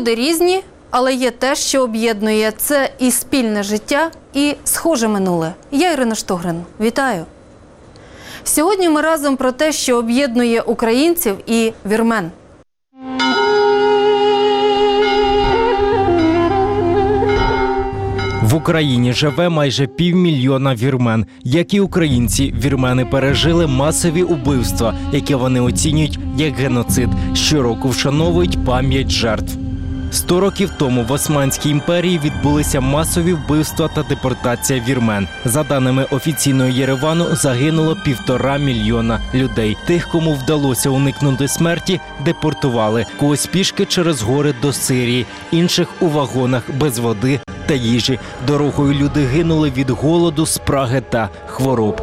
Люди різні, але є те, що об'єднує. Це і спільне життя, і схоже минуле. Я Ірина Штогрин. Вітаю! Сьогодні ми разом про те, що об'єднує українців і вірмен. В Україні живе майже 500 000 вірмен. Як і українці, вірмени пережили масові убивства, які вони оцінюють як геноцид. Щороку вшановують пам'ять жертв. 100 років тому в Османській імперії відбулися масові вбивства та депортація вірмен. За даними офіційного Єревану, загинуло 1,5 мільйона людей. Тих, кому вдалося уникнути смерті, депортували. Когось пішки через гори до Сирії, інших у вагонах без води та їжі. Дорогою люди гинули від голоду, спраги та хвороб.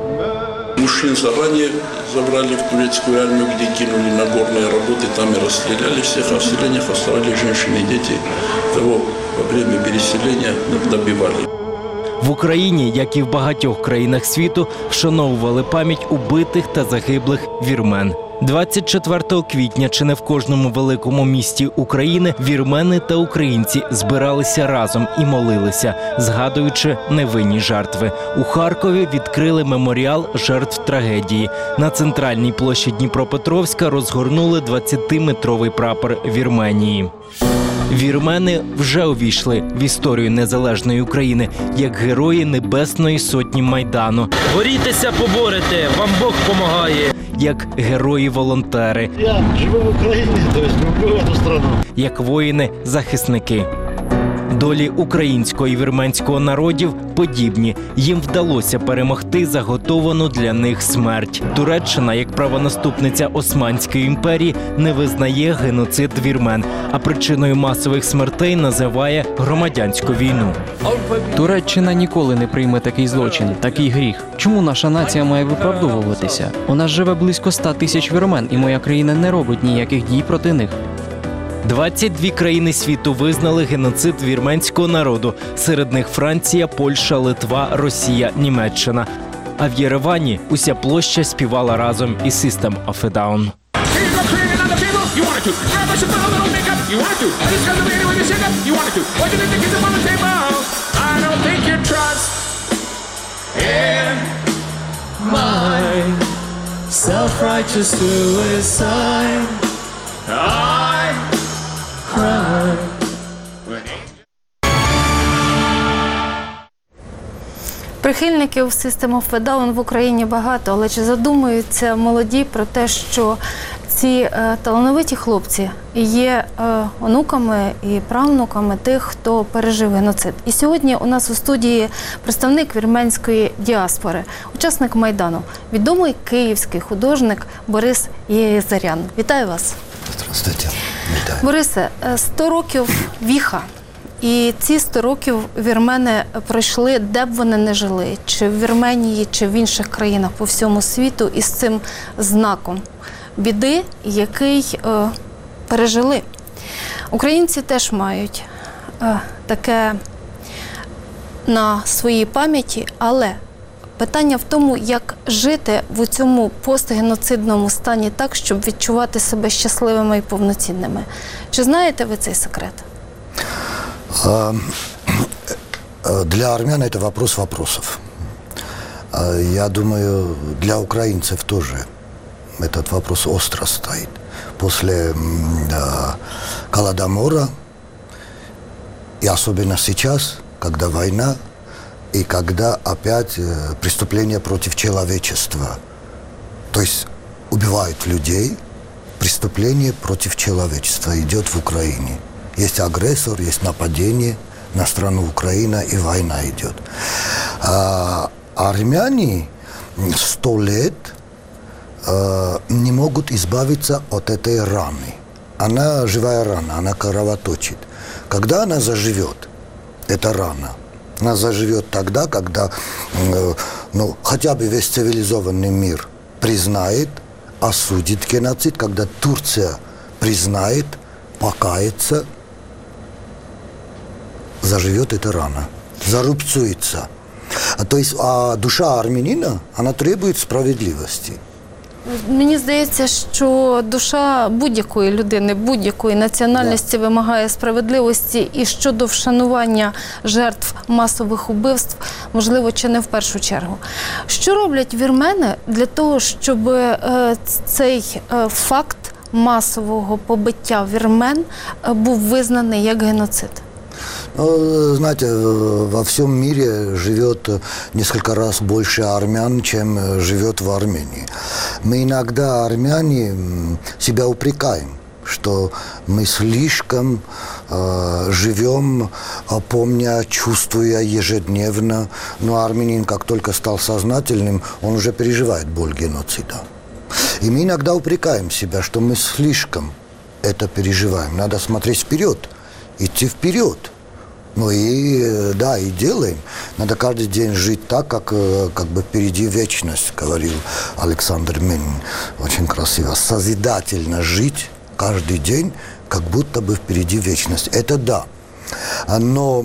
Мужчин заранее забрали в турецкую армию, где кинули на горные работы, там и расстреляли всех, а в селениях оставались женщины и дети. Того во время переселения добивали. В Україні, як і в багатьох країнах світу, вшановували пам'ять убитих та загиблих вірмен. 24 квітня чи не в кожному великому місті України вірмени та українці збиралися разом і молилися, згадуючи невинні жертви. У Харкові відкрили меморіал жертв трагедії. На центральній площі Дніпропетровська розгорнули 20-метровий прапор Вірменії. Вірмени вже увійшли в історію незалежної України як герої Небесної Сотні Майдану. Борітеся, поборете, вам Бог помагає. Як герої-волонтери. Я живу в Україні, тобто люблю цю країну. Як воїни-захисники. Долі українського і вірменського народів подібні. Їм вдалося перемогти заготовану для них смерть. Туреччина, як правонаступниця Османської імперії, не визнає геноцид вірмен, а причиною масових смертей називає громадянську війну. Туреччина ніколи не прийме такий злочин, такий гріх. Чому наша нація має виправдовуватися? У нас живе близько 100 тисяч вірмен, і моя країна не робить ніяких дій проти них. 22 країни світу визнали геноцид вірменського народу. Серед них Франція, Польща, Литва, Росія, Німеччина. А в Єревані уся площа співала разом із System of a Down. Прихильників System of a Down в Україні багато, але чи задумуються молоді про те, що ці талановиті хлопці є онуками і правнуками тих, хто пережив геноцид? І сьогодні у нас у студії представник вірменської діаспори, учасник Майдану, відомий київський художник Борис Єгезарян. Вітаю вас. Здравствуйте. Вітаю. Борисе, 100 років віха. І ці 100 років вірмени пройшли, де б вони не жили, чи в Вірменії, чи в інших країнах по всьому світу, із цим знаком біди, який пережили. Українці теж мають таке на своїй пам'яті, але питання в тому, як жити в цьому постгеноцидному стані так, щоб відчувати себе щасливими і повноцінними. Чи знаєте ви цей секрет? Для армян это вопрос вопросов. Я думаю, для украинцев тоже этот вопрос остро стоит. После Голодомора, и особенно сейчас, когда война, и когда опять преступления против человечества. То есть убивают людей, преступление против человечества идет в Украине. Есть агрессор, есть нападение на страну Украина, и война идет. Армяне 100 лет не могут избавиться от этой раны. Она живая рана, она кровоточит. Когда она заживет, эта рана, она заживет тогда, когда хотя бы весь цивилизованный мир признает, осудит геноцид, когда Турция признает, покается, заживет эта рана, зарубцуется. То есть душа армянина, она требует справедливости. Мені здається, що душа будь-якої людини, будь-якої національності вимагає справедливості, і щодо вшанування жертв масових убивств, можливо, чи не в першу чергу. Що роблять вірмени для того, щоб цей факт масового побиття вірмен був визнаний як геноцид? Ну, знаете, во всем мире живет несколько раз больше армян, чем живет в Армении. Мы иногда, армяне, себя упрекаем, что мы слишком живем, помня, чувствуя ежедневно. Но армянин, как только стал сознательным, он уже переживает боль геноцида. И мы иногда упрекаем себя, что мы слишком это переживаем. Надо смотреть вперед, идти вперед. Ну и да, и делаем. Надо каждый день жить так, как бы впереди вечность, говорил Александр Менин. Очень красиво. Созидательно жить каждый день, как будто бы впереди вечность. Это да. Но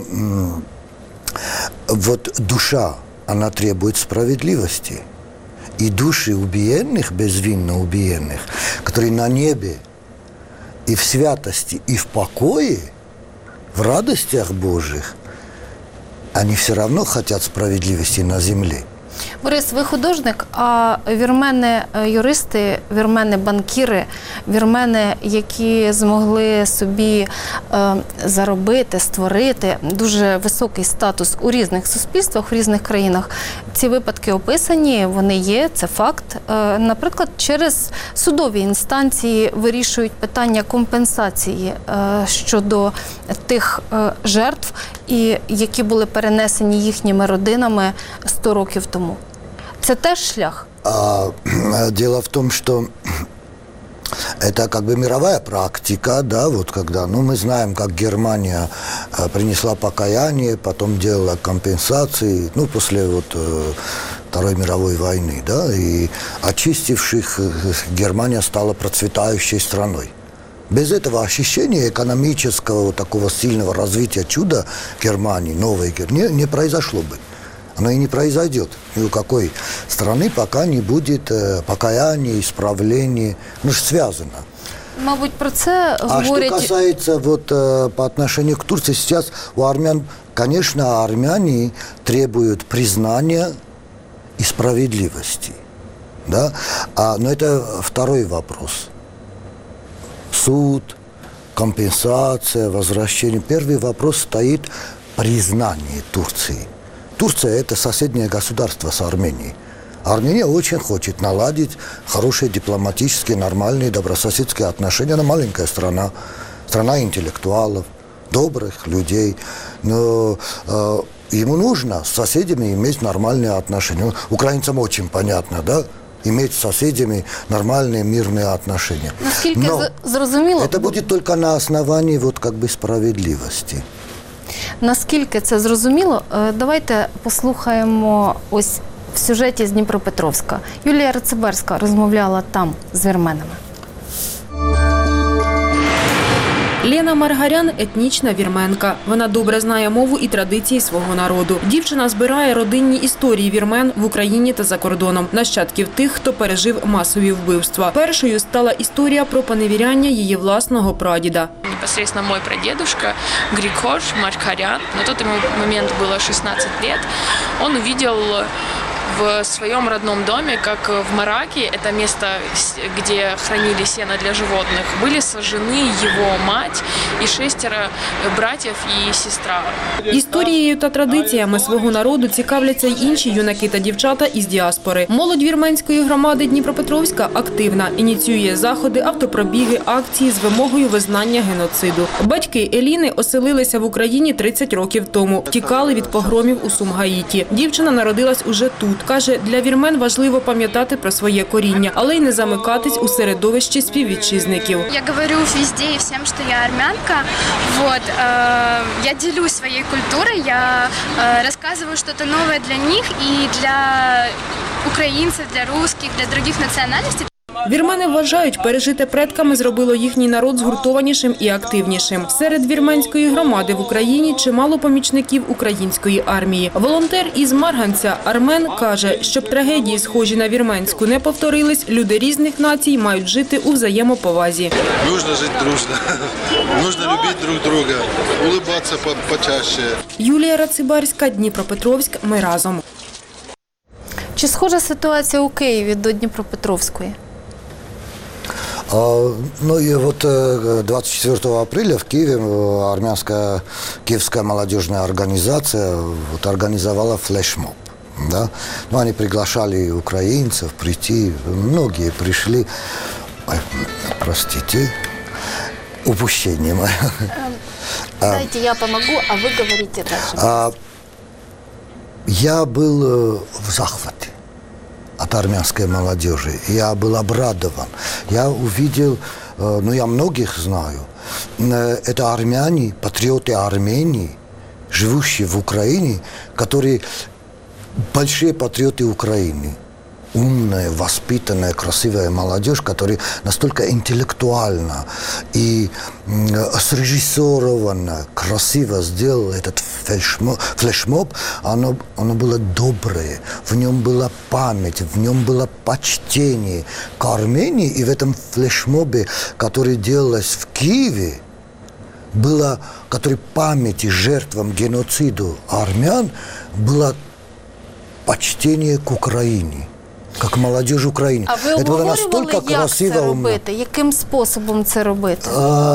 вот душа, она требует справедливости. И души убиенных, безвинно убиенных, которые на небе и в святости, и в покое, в радостях Божьих, они все равно хотят справедливости на земле. Борис, ви художник, а вірмени-юристи, вірмени-банкіри, вірмени, які змогли собі заробити, створити дуже високий статус у різних суспільствах, у різних країнах. Ці випадки описані, вони є, це факт. Наприклад, через судові інстанції вирішують питання компенсації щодо тих жертв, які були перенесені їхніми родинами 100 років тому. Это теж шлях? Дело в том, что это как бы мировая практика, да, вот когда, ну, мы знаем, как Германия принесла покаяние, потом делала компенсации, ну, после вот Второй мировой войны, да, и очистивших Германия стала процветающей страной. Без этого ощущения экономического вот такого сильного развития чуда Германии, новой Германии, не произошло бы. Оно и не произойдет. Ни у какой страны пока не будет покаяния, исправления. Ну, же связано. Мабуть, про це говорять... А что касается вот по отношению к Турции, сейчас у армян, конечно, армяне требуют признания и справедливости. Да? Но это второй вопрос. Суд, компенсация, возвращение. Первый вопрос стоит признание Турции. Турция – это соседнее государство с Арменией. Армения очень хочет наладить хорошие дипломатические, нормальные, добрососедские отношения. Она маленькая страна, страна интеллектуалов, добрых людей. Но ему нужно с соседями иметь нормальные отношения. Украинцам очень понятно, да? Иметь с соседями нормальные мирные отношения. Насколько зрозуміло? Это будет только на основании вот как бы справедливости. Наскільки це зрозуміло, давайте послухаємо ось в сюжеті з Дніпропетровська. Юлія Рицеберська розмовляла там з вірменами. Лена Маргарян – етнічна вірменка. Вона добре знає мову і традиції свого народу. Дівчина збирає родинні історії вірмен в Україні та за кордоном, нащадків тих, хто пережив масові вбивства. Першою стала історія про поневіряння її власного прадіда. Непосредственно мой прадедушка Григор Маргарян, на тот момент было 16 лет, он увидел в своем родном доме, как в Мараке, это место, где хранили сено для животных, были сожжены его мать и 6 братьев і сестра. Історією та традиціями свого народу цікавляться й інші юнаки та дівчата із діаспори. Молодь вірменської громади Дніпропетровська активна, ініціює заходи, автопробіги, акції з вимогою визнання геноциду. Батьки Еліни оселилися в Україні 30 років тому, втікали від погромів у Сумгаїті. Дівчина народилась уже тут. Каже, для вірмен важливо пам'ятати про своє коріння, але й не замикатись у середовищі співвітчизників. Я говорю везде и всем, что я армянка. Вот, я делюсь своей культурой, я рассказываю что-то новое для них и для украинцев, для русских, для других национальностей. Вірмени вважають, пережите предками зробило їхній народ згуртованішим і активнішим. Серед вірменської громади в Україні чимало помічників української армії. Волонтер із Марганця Армен каже, щоб трагедії, схожі на вірменську, не повторились, люди різних націй мають жити у взаємоповазі. Нужно жити дружно, нужно любити друг друга, улыбатися почаще. Юлія Рацибарська, Дніпропетровськ. Ми разом. Чи схожа ситуація у Києві до Дніпропетровської? Ну и вот 24 апреля в Киеве армянская киевская молодежная организация организовала флешмоб. Да? Ну, они приглашали украинцев прийти, многие пришли. Ой, простите, упущение мое. Дайте я помогу, а вы говорите дальше. Я был в захвате от армянской молодежи. Я был обрадован. Я увидел, я многих знаю, это армяне, патриоты Армении, живущие в Украине, которые большие патриоты Украины. Умная, воспитанная, красивая молодежь, которая настолько интеллектуально и срежиссированно, красиво сделала этот флешмоб, оно было доброе, в нем была память, в нем было почтение к Армении, и в этом флешмобе, который делалось в Киеве, было, который памяти жертвам геноцида армян, было почтение к Україні. Як молодіж України. А ви обговорювали, як це робити? Яким способом це робити?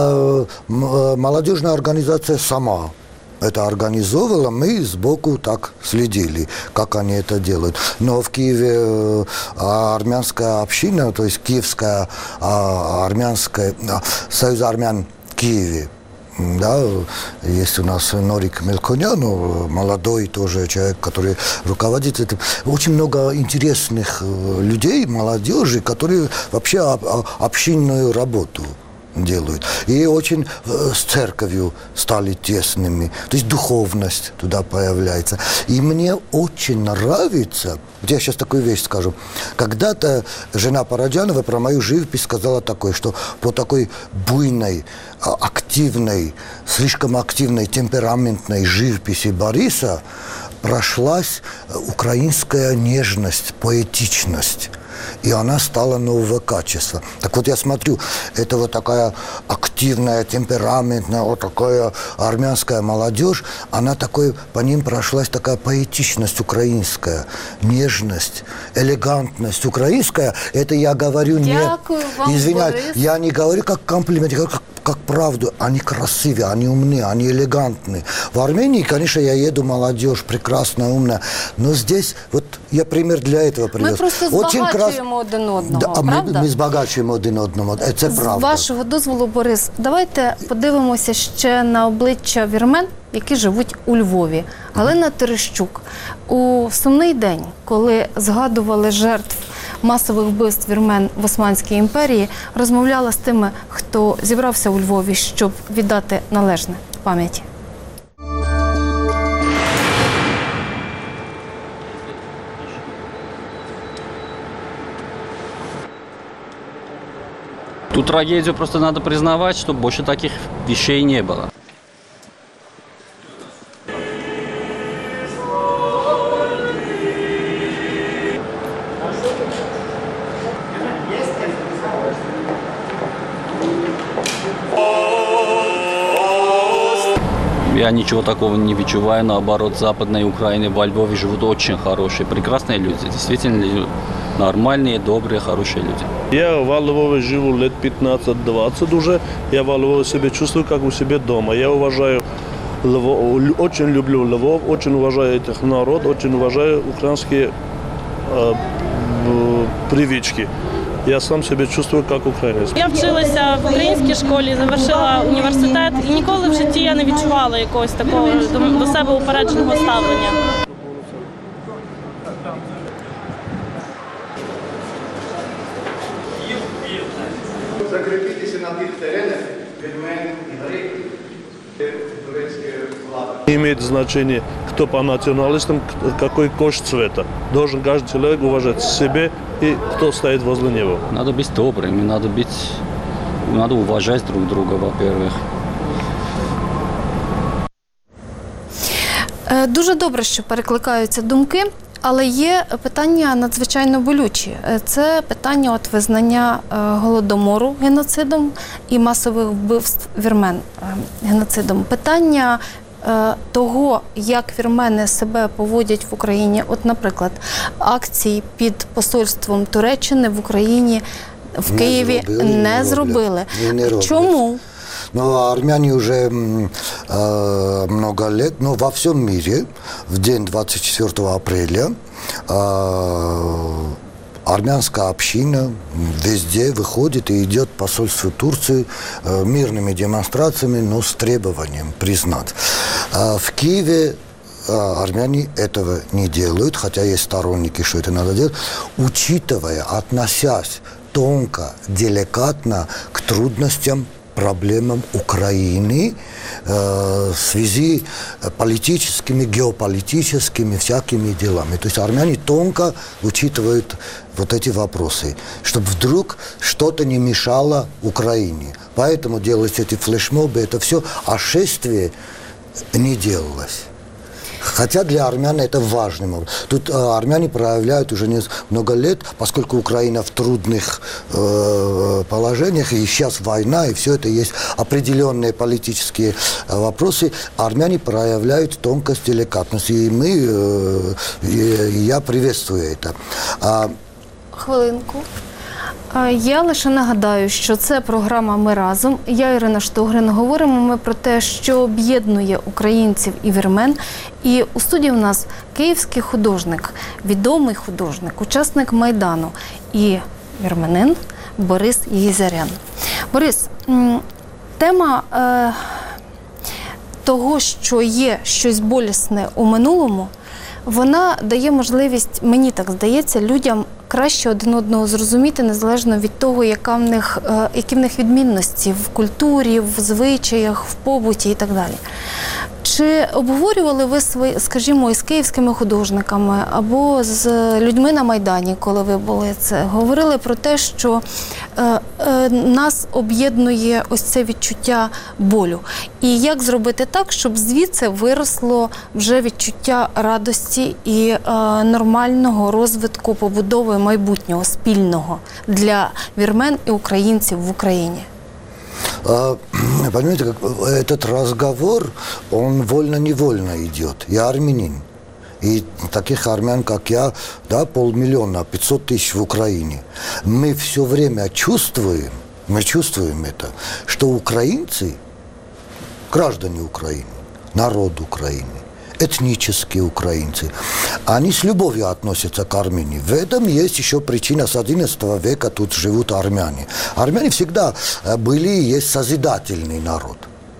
Молодежная организация сама это организовывала, мы сбоку так следили, как они это делают. Но в Киеве армянская община, то есть киевская армянская, союз армян в Киеве, да, есть у нас Норик Мелконян, молодой тоже человек, который руководит этим. Очень много интересных людей, молодежи, которые вообще общинную работу делают. И очень с церковью стали тесными. То есть духовность туда появляется. И мне очень нравится, я сейчас такую вещь скажу. Когда-то жена Парадянова про мою живопись сказала такое, что по такой буйной, активной, слишком активной, темпераментной живописи Бориса прошлась украинская нежность, поэтичность. И она стала нового качества. Так вот я смотрю, это вот такая активная, темпераментная, вот такая армянская молодежь, она такой, по ним прошлась такая поэтичность украинская, нежность, элегантность украинская. Это я говорю не... Извиняюсь, я не говорю как комплимент, я говорю как правду. Они красивые, они умные, они элегантные. В Армении, конечно, я еду, молодежь прекрасная, умная, но здесь, вот я пример для этого привез. Мы просто збагачуємо один одного, правда? Ми збагачуємо один одного, це правда. З вашого дозволу, Борис, давайте подивимося ще на обличчя вірмен, які живуть у Львові. Галина Терещук у сумний день, коли згадували жертв масових вбивств вірмен в Османській імперії, розмовляла з тими, хто зібрався у Львові, щоб віддати належне пам'яті. Ту трагедию просто надо признавать, чтобы больше таких вещей не было. Я ничего такого не відчуваю, наоборот, в Западной Украине, во Львове живут очень хорошие, прекрасные люди, действительно нормальные, добрые, хорошие люди. Я во Львове живу лет 15-20 уже, я во Львове себя чувствую как у себя дома. Я уважаю Львов, очень люблю Львов, очень уважаю этих народ, очень уважаю украинские привычки. Я сам себе чувствую як українець. Я вчилася в українській школі, завершила університет і ніколи в житті я не відчувала якогось такого до себе упередженого ставлення. Закріпитися на тих теренах вірмен і греки, Имеет значение, кто по националистам, какой кожа цвета. Должен каждый человек уважать себя и кто стоит возле него. Надо быть добрыми, надо уважать друг друга, во-первых. Дуже добре, що перекликаються думки, але є питання надзвичайно болючі. Це питання визнання Голодомору геноцидом і масових вбивств вірмен геноцидом. Питання того, як вірмени себе поводять в Україні. От, наприклад, акції під посольством Туреччини в Україні, в Києві не зробили. Чому? Но армяне уже много лет, во всем мире, в день 24 апреля, армянская община везде выходит и идет в посольство Турции мирными демонстрациями, но с требованием признать. В Киеве армяне этого не делают, хотя есть сторонники, что это надо делать, учитывая, относясь тонко, деликатно к трудностям, проблемам Украины в связи с политическими, геополитическими всякими делами. То есть армяне тонко учитывают вот эти вопросы, чтобы вдруг что-то не мешало Украине. Поэтому делаются эти флешмобы, это все, а шествие не делалось. Хотя для армян это важно. Тут армяне проявляют уже много лет, поскольку Украина в трудных положениях, и сейчас война, и все это есть определенные политические вопросы, армяне проявляют тонкость, деликатность. И я приветствую это. Хвилинку. Я лише нагадаю, що це програма «Ми разом». Я, Ірина Штогрин. Говоримо ми про те, що об'єднує українців і вірмен. І у студії у нас київський художник, відомий художник, учасник Майдану і вірменин Борис Єгізарян. Борис, тема того, що є щось болісне у минулому, вона дає можливість, мені так здається, людям краще один одного зрозуміти, незалежно від того, які в них відмінності в культурі, в звичаях, в побуті і так далі. Чи обговорювали ви скажімо, із київськими художниками або з людьми на Майдані, коли ви були це, говорили про те, що нас об'єднує ось це відчуття болю? І як зробити так, щоб звідси виросло вже відчуття радості і нормального розвитку, побудови майбутнього, спільного для вірмен і українців в Україні? Понимаете, этот разговор, он вольно-невольно идет. Я армянин. И таких армян, как я, 500 000, 500 тысяч в Украине. Мы все время чувствуем это, что украинцы, граждане Украины, народ Украины, этнические украинцы, они с любовью относятся к Армении. В этом есть еще причина. С XI века тут живут армяне. Армяне всегда были и есть созидательный народ.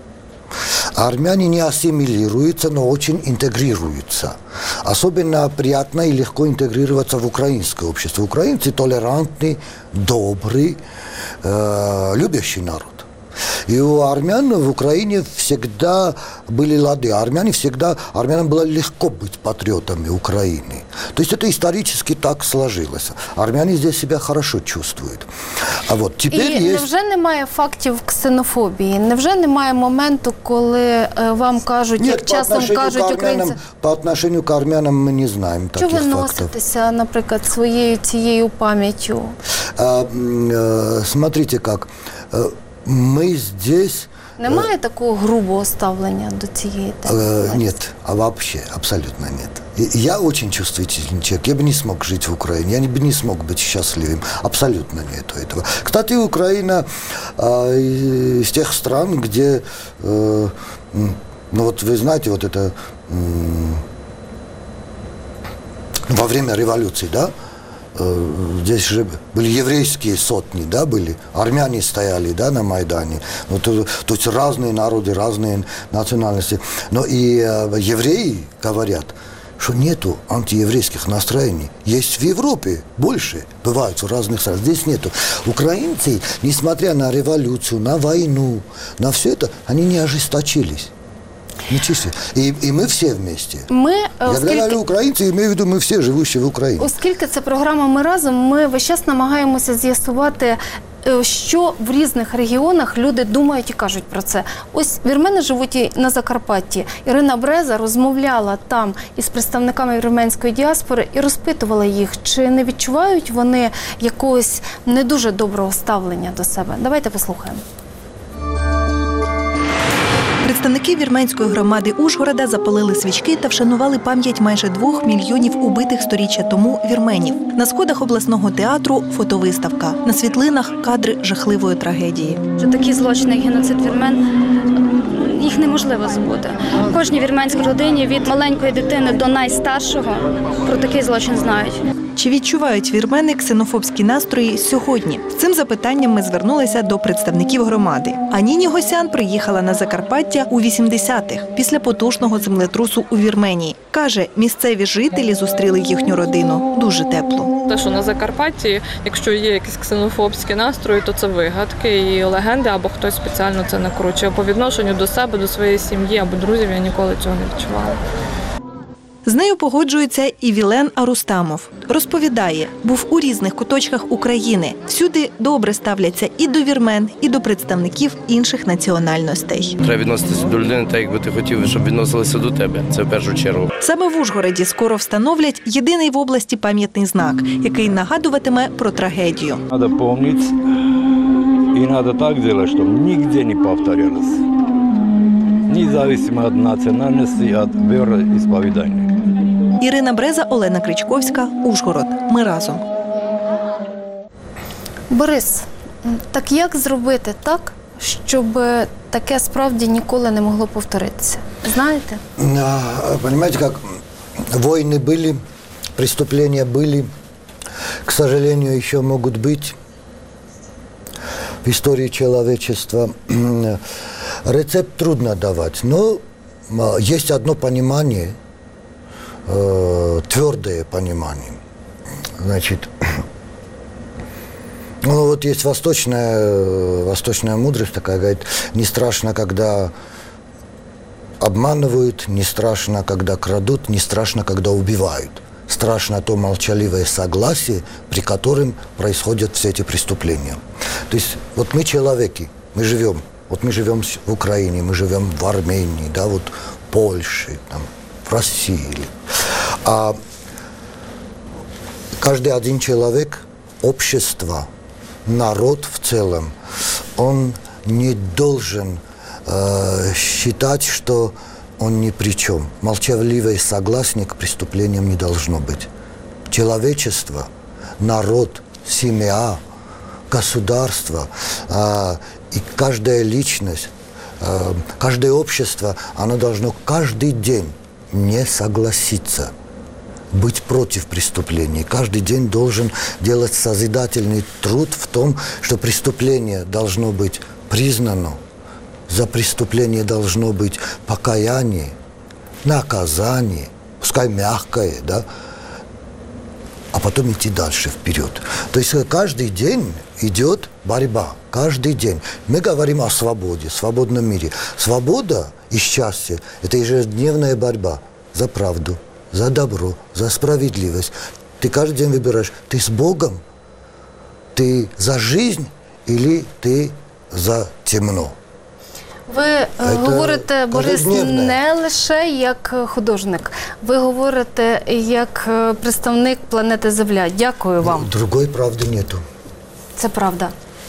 Армяне не ассимилируются, но очень интегрируются. Особенно приятно и легко интегрироваться в украинское общество. Украинцы толерантный, добрый, любящий народ. И у армян в Украине всегда были лады. Армянам было легко быть патриотами Украины. То есть это исторически так сложилось. Армяне здесь себя хорошо чувствуют. А вот теперь і невже немає фактів ксенофобії? Невже немає моменту, коли вам кажуть, як часом кажуть українці? По отношению к армянам мы не знаем таких фактов. Чого ви носитеся, наприклад, своєю цією пам'яттю? Смотрите как. Мы здесь... Немає такого грубого ставлення до цієї теми? Нет, вообще, абсолютно нет. Я очень чувствительный человек, я бы не смог жить в Украине, я бы не смог быть счастливым, абсолютно нету этого. Кстати, Украина из тех стран, где, вот вы знаете, вот это во время революции, здесь же были еврейские сотни, были, армяне стояли, на Майдане, то есть разные народы, разные национальности. Но и евреи говорят, что нету антиеврейских настроений. Есть в Европе больше, бывает в разных странах. Здесь нету. Украинцы, несмотря на революцию, на войну, на все это, они не ожесточились. І ми всі вместе. Я говорю українці, і маю в виду, ми всі живучі в Україні. Оскільки це програма «Ми разом», ми весь час намагаємося з'ясувати, що в різних регіонах люди думають і кажуть про це. Ось вірмени живуть і на Закарпатті. Ірина Бреза розмовляла там із представниками вірменської діаспори і розпитувала їх, чи не відчувають вони якогось не дуже доброго ставлення до себе. Давайте послухаємо. Представники вірменської громади Ужгорода запалили свічки та вшанували пам'ять майже 2 мільйонів убитих сторіччя тому вірменів. На сходах обласного театру – фотовиставка. На світлинах – кадри жахливої трагедії. Такі злочини, як геноцид вірмен, їх неможливо забути. В кожній вірменській родині від маленької дитини до найстаршого про такий злочин знають. Чи відчувають вірмени ксенофобські настрої сьогодні? З цим запитанням ми звернулися до представників громади. Аніні Госян приїхала на Закарпаття у 80-х, після потужного землетрусу у Вірменії. Каже, місцеві жителі зустріли їхню родину дуже тепло. Те, що на Закарпатті, якщо є якісь ксенофобські настрої, то це вигадки і легенди, або хтось спеціально це накручує. По відношенню до себе, до своєї сім'ї або друзів я ніколи цього не відчувала. З нею погоджується і Вілен Арустамов. Розповідає, був у різних куточках України. Всюди добре ставляться і до вірмен, і до представників інших національностей. Треба відноситися до людини так, якби ти хотів, щоб відносилися до тебе. Це в першу чергу. Саме в Ужгороді скоро встановлять єдиний в області пам'ятний знак, який нагадуватиме про трагедію. Треба пам'ятати і треба так робити, щоб ніде не повторювалося. Независимо від національності, від віросповідання. Ірина Бреза, Олена Кричковська, Ужгород. Ми разом. Борис, так як зробити так, щоб таке справді ніколи не могло повторитися? Знаєте? Понимаете, как войны были, преступления были, к сожалению, еще могут быть в истории человечества. Рецепт трудно давать, но есть одно понимание, твердое понимание. Значит, ну вот есть восточная мудрость такая, говорит, не страшно, когда обманывают, не страшно, когда крадут, не страшно, когда убивают. Страшно то молчаливое согласие, при котором происходят все эти преступления. То есть вот мы человеки, мы живем. Вот мы живем в Украине, мы живем в Армении, да, вот в Польше, там, в России. А каждый один человек, общество, народ в целом, он не должен считать, что он ни при чем. Молчаливый согласие к преступлениям не должно быть. Человечество, народ, семья, государство и каждая личность, каждое общество, оно должно каждый день не согласиться, быть против преступлений. Каждый день должен делать созидательный труд в том, что преступление должно быть признано, за преступление должно быть покаяние, наказание, пускай мягкое, да, а потом идти дальше, вперед. То есть каждый день идет борьба, каждый день. Мы говорим о свободе, свободном мире. Свобода и счастье – это ежедневная борьба за правду, за добро, за справедливость. Ты каждый день выбираешь, ты с Богом, ты за жизнь или ты за темно. Ви говорите, Борис, не лише як художник. Ви говорите як представник планети Земля. Дякую вам. Другої правди нету. Це правда.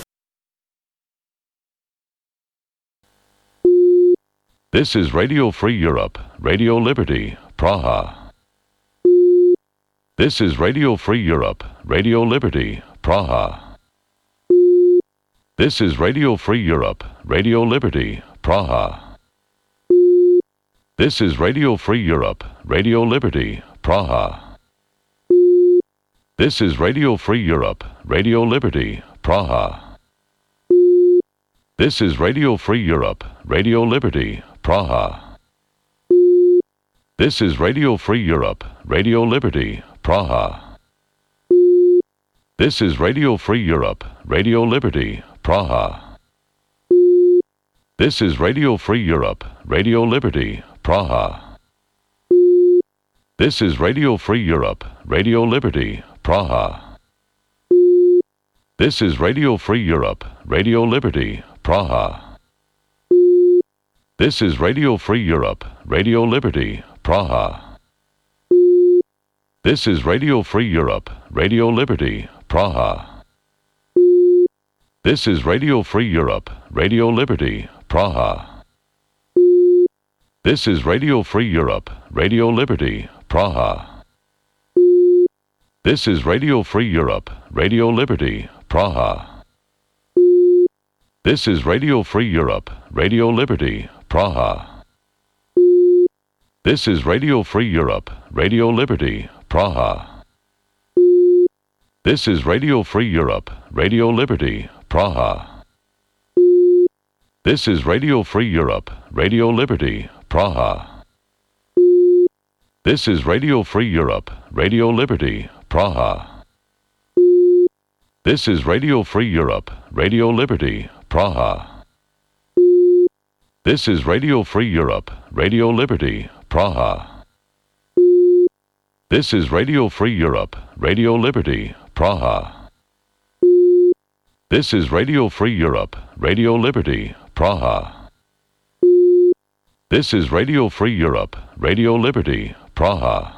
This is Radio Free Europe, Radio Liberty, Praha. This is Radio Free Europe, Radio Liberty, Praha. This is Radio Free Europe, Radio Liberty, Praha. This is Radio Free Europe, Radio Liberty, Praha. This is Radio Free Europe, Radio Liberty, Praha. This is Radio Free Europe, Radio Liberty, Praha. This is Radio Free Europe, Radio Liberty, Praha. This is Radio Free Europe, Radio Liberty, Praha. This is Radio Free Europe, Radio Liberty, Praha. This is Radio Free Europe, Radio Liberty, Praha. This is Radio Free Europe, Radio Liberty, Praha. This is Radio Free Europe, Radio Liberty, Praha. This is Radio Free Europe, Radio Liberty, Praha. This is Radio Free Europe, Radio Liberty, Praha. This is Radio Free Europe, Radio Liberty, Praha. This is Radio Free Europe, Radio Liberty, Praha. This is Radio Free Europe, Radio Liberty, Praha. This is Radio Free Europe, Radio Liberty, Praha. This is Radio Free Europe, Radio Liberty, Praha. This is Radio Free Europe, Radio Liberty, Praha. This is Radio Free Europe, Radio Liberty, Praha. This is Radio Free Europe, Radio Liberty, Praha. This is Radio Free Europe, Radio Liberty, Praha. This is Radio Free Europe, Radio Liberty, Praha. This is Radio Free Europe, Radio Liberty, Praha. This is Radio Free Europe, Radio Liberty, Praha.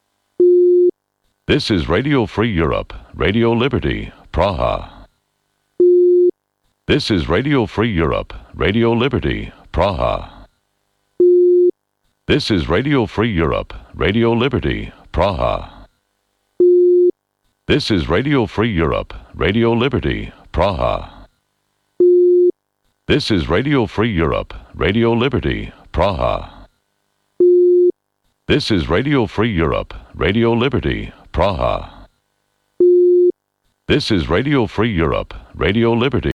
This is Radio Free Europe, Radio Liberty, Praha. This is Radio Free Europe, Radio Liberty, Praha. This is Radio Free Europe, Radio Liberty, Praha. This is Radio Free Europe, Radio Liberty, Praha. This is Radio Free Europe, Radio Liberty, Praha. This is Radio Free Europe, Radio Liberty, Praha. This is Radio Free Europe, Radio Liberty.